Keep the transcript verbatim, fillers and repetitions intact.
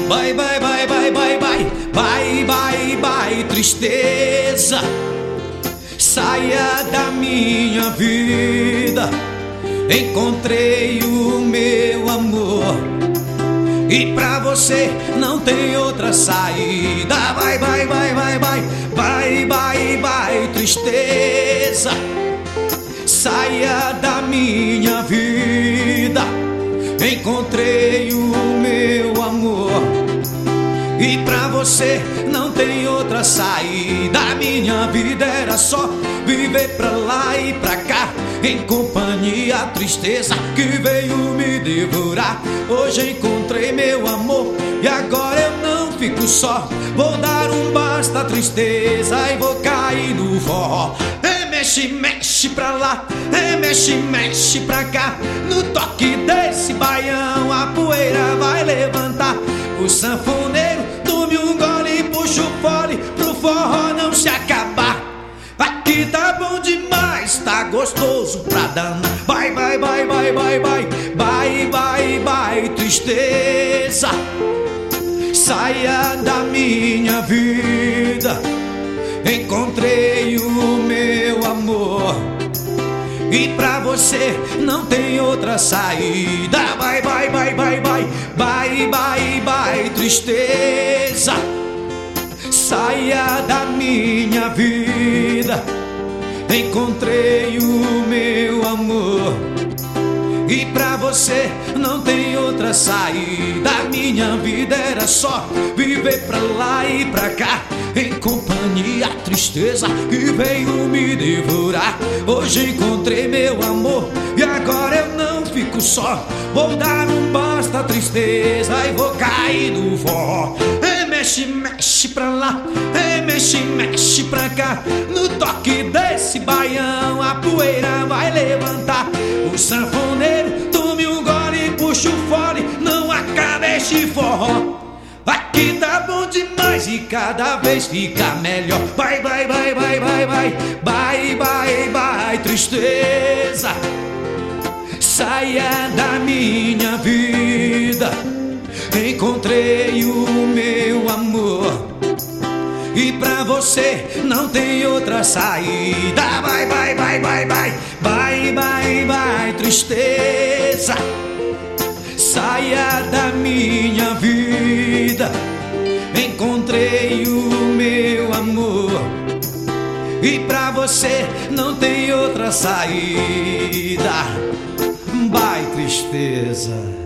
Vai, vai, vai, vai, vai, vai, vai, vai, vai, tristeza, saia da minha vida. Encontrei o meu amor e pra você não tem outra saída. Vai, vai, vai, vai, vai, vai, vai, vai, tristeza, saia da minha vida. Encontrei o meu amor e pra você não tem outra saída. Minha vida era só viver pra lá e pra cá, em companhia a tristeza que veio me devorar. Hoje encontrei meu amor e agora eu não fico só. Vou dar um basta à tristeza e vou cair no forró. É mexe, mexe pra lá, é mexe, mexe pra cá. No toque desse baião a poeira vai levantar. O sanfoneiro tome um gole e puxa o fole pro forró não se acabar. Aqui tá bom demais, tá gostoso pra danar. Vai, vai, vai, vai, vai, vai, vai, vai, vai, tristeza, saia da minha vida. Encontrei o meu amor e pra você não tem outra saída. Vai, vai, vai, vai, vai, vai, vai, vai, tristeza, saia da minha vida. Encontrei o meu amor e pra você não tem outra saída. Minha vida era só viver pra lá e pra cá, em companhia a tristeza que veio me devorar. Hoje encontrei meu amor e agora eu não fico só. Vou dar um basta à tristeza e vou cair no forró. É mexe, mexe pra lá, é mexe, mexe pra cá. No toque desse baião a poeira vai levantar. O sanfoneiro tome um gole e puxa o fole, não acaba este forró. Aqui tá bom demais e cada vez fica melhor. Vai, vai, vai, vai, vai, vai, vai, vai, vai, tristeza, saia da minha vida. Encontrei o meu amor e pra você não tem outra saída. Vai, vai, vai, vai, vai, vai, vai, vai, tristeza, saia da minha vida. Encontrei o meu amor e pra você não tem outra saída. Vai, tristeza.